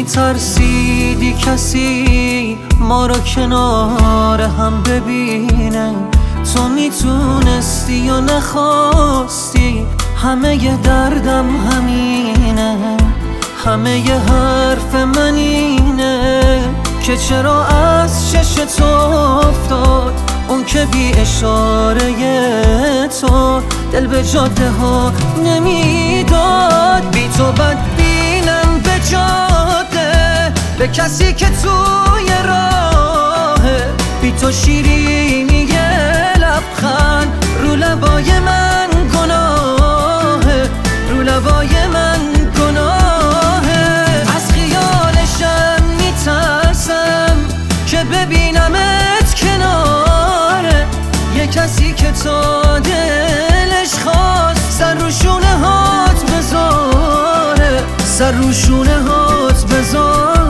میترسیدی کسی ما را کنار هم ببینه، تو میتونستی یا نخواستی، همه ی دردم همینه، همه ی حرف من اینه که چرا از چشت افتاد اون که بی اشاره تو دل به جاده ها نمیداد. بی تو بدبینم به جاده، به کسی که توی راهه، بی تو شیرینی لبخند رو لبای من گناهه، رو لبای من گناهه. از خیالشم میترسم که ببینمت کناره یه کسی که تا دلش خواست سر رو شونه هات بذاره، سر رو شونه هات بذاره.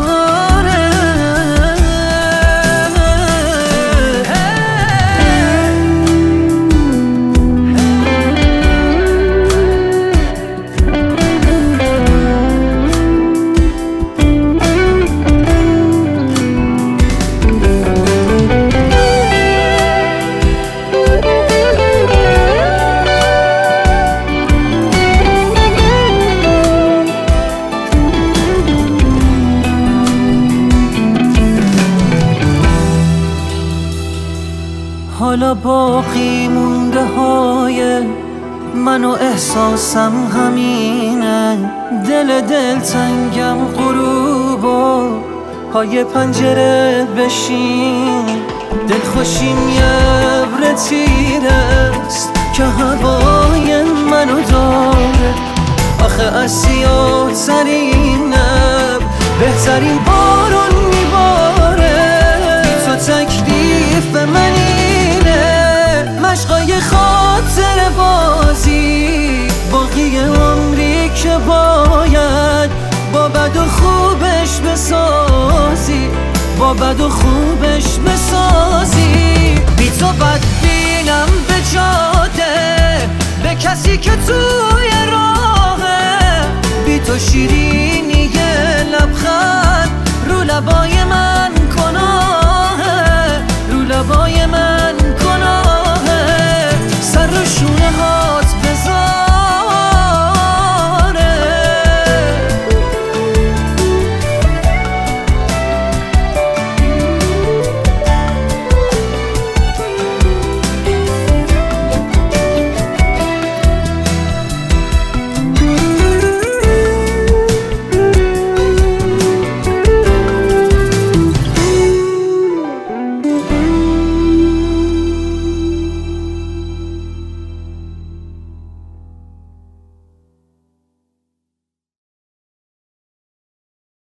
حالا باقی مونده های من و احساسم همینه، دل تنگم غروب و پای پنجره بشین، دل خوشیم یه ابر تیرست که هوای منو داره. آخه از سیاه ترین ابر بهترین بارون میباره، تو تکلیف منی مشقای خاطر بازی، باقی عمری که باید با بد و خوبش بسازی، با بد و خوبش بسازی. بی تو بدبینم به جاده، به کسی که توی راهه، بی تو شیرینی لبخند رو لبای من گناهه، رو لبای